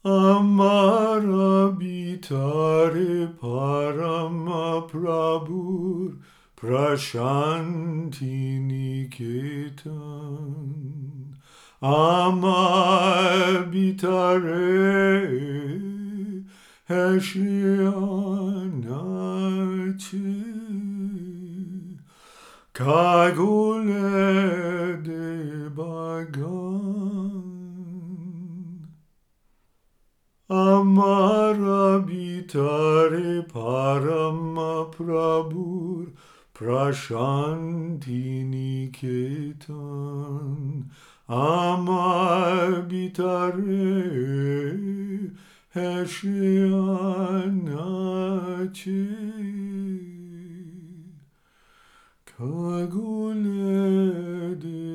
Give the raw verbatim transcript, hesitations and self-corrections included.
Amara bitare parama prabhur prashanti niketan. Amar bitare heshianachi. Kagule de bagan. Amara bitare parama prabhur prashanti niketan. Amar bitare heshianachi. Kagule de